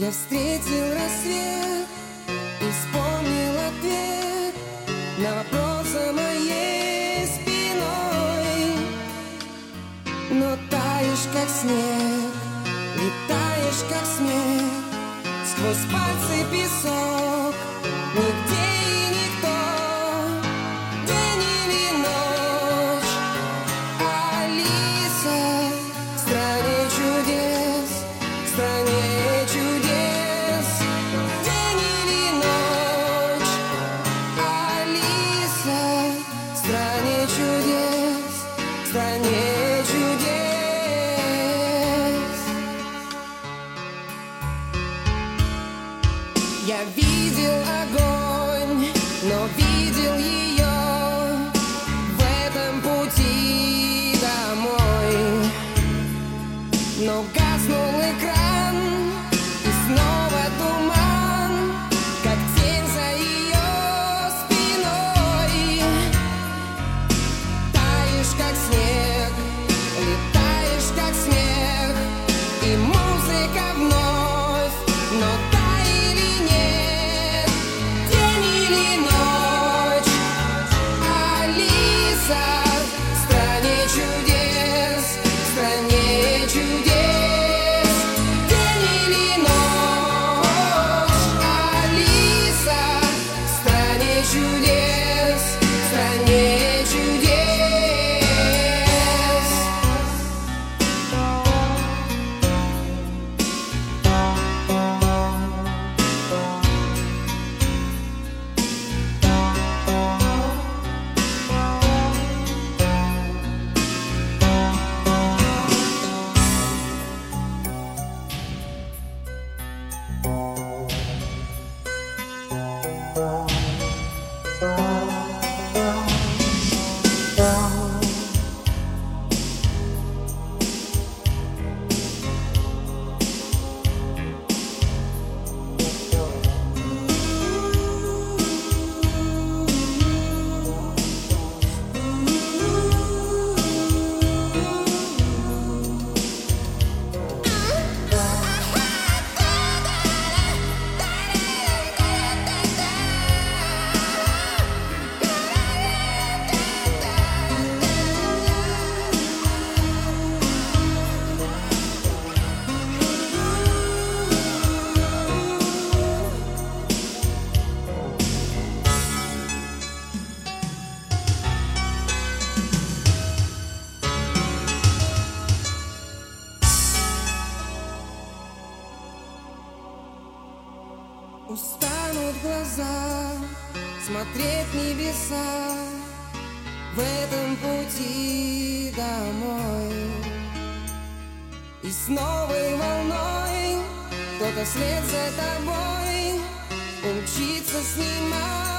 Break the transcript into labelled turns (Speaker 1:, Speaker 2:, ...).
Speaker 1: Я встретил рассвет и вспомнил ответ на вопрос за моей спиной. Но таешь, как снег, летаешь, как смех, сквозь пальцы песок, нигде и никто, день или ночь. Алиса в стране чудес, в стране чудес, день или ночь. Алиса в стране чудес, в стране чудес. Я видел огонь, но видел ее в этом пути домой. Но гаснул экран, и снова туман, как тень за ее спиной. Таешь, как снег, летаешь, как смех, и музыка вновь, но та или нет, день или ночь. Алиса в стране чудес, в стране чудес, день или ночь. Алиса в стране чудес, в стране чудес. Устанут глаза смотреть в небеса в этом пути домой. И с новой волной кто-то вслед за тобой умчится, снимая